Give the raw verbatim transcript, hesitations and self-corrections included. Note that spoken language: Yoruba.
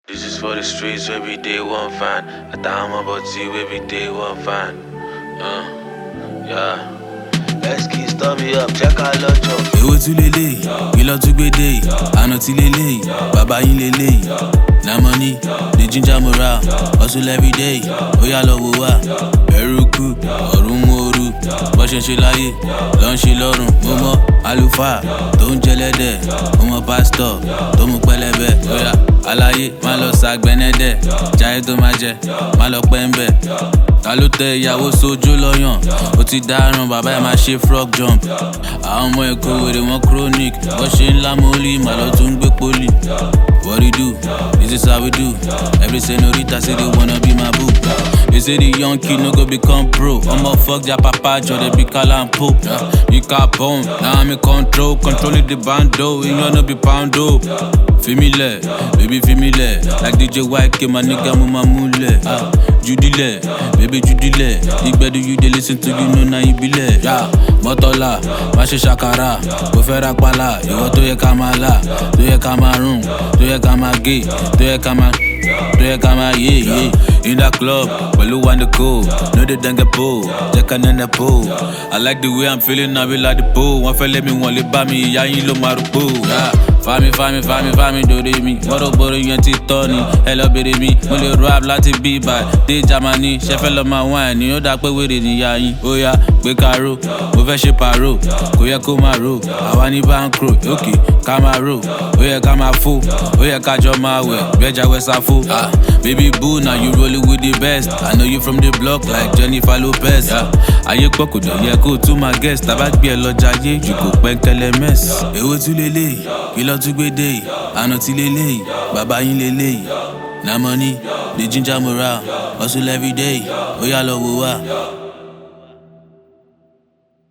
This is for the streets, every day one fan. I thought I'm about to every day one fan. Uh, yeah. Let's keep me up, check out Locho. Èwo tún leléyìí, kí ló tún gbédè yìí, àná tí leléyìí, bàbá yín leléyìí. Na money, the ginger morale, hustle every day, ó yá lọ wò wá. Ẹ̀rù kù, ọ̀run mú ooru, bó ṣe ń ṣe láyé, ló ń ṣe lọ́rùn. Mo mọ àlùfáà tó ń jẹlẹ́dẹ̀, mo mọ pásítọ̀ tó mú pẹlẹbẹ. Ó yá aláyé má lọ ṣàgbẹ́nẹ́dẹ̀, jáyé tó máa jẹ, má lọ pẹ́ ń bẹ̀. Ta ló tẹ ìyàwó sójú lọ́yàn, ó ti dáràn bàbá ẹ̀ máa ṣe frog jump. Àwọn ọmọ ẹ̀kọ́ wèrè wọn chronic, bó ṣe ń lámọ́lì má lọ tún gbé pólì. What do you do? This is how we do. Every senorita say they wanna be my boo. They say the young kid no go become pro. I'ma fuck their papa, Joe, they be calling po. You got bone, now I'm in control. Controlling the bando, you wanna be poundo. Femile, baby femile. Like D J White, my nigga, mama mule. Ah, Judile, baby Judile. Big better you they listen to, you know now you be le. Yeah, Motola, Mashe Shakara, Bofera Pala, you want to ye Kamala, to ye Cameroon, to ye Kamagi, to ye Kama, to ye Kama, yeah, yeah. In that club, Balu and the cool, no they don't get pull, Jackan and the pool. I like the way I'm feeling, I be like the pool. One fella me, one lip by me, ya ain't lo marupu. Yeah. Fami, fami, fami, fami, do de mi. Moro boro yẹn ti tọ́ ni, ẹ lọ bèrè mi. Mo lè rap láti bí ibà, dé Germany. Ṣé fẹ́ lọ máa wá ẹ̀ ní ó dá pé wèrè níyà yín. Ó yá, gbé karo, mo fẹ́ ṣe pàrọ̀. Kò yẹ kó máa ro, àwa ní bankro. Òkè, ká máa ro, ó yẹ ká máa fò. Ó yẹ ká jọ máa wẹ̀, bẹ́jà wẹ̀ sáfò. Ah, baby boo, now you rolling with the best. I know you from the block like Jennifer Lopez. Ah, ayé pọ̀ kò dọ̀ yẹ kó tún máa guest. Tàbá gbé ẹ lọ jayé, jù kò pẹ́ńkẹ́lẹ́ mess. Èwo tún leléyìí, kí ló tún gbédè yìí, àná tí leléyìí, bàbá yín leléyìí. Na money, the ginger morale, hustle every day, ó yá lọ wò wá.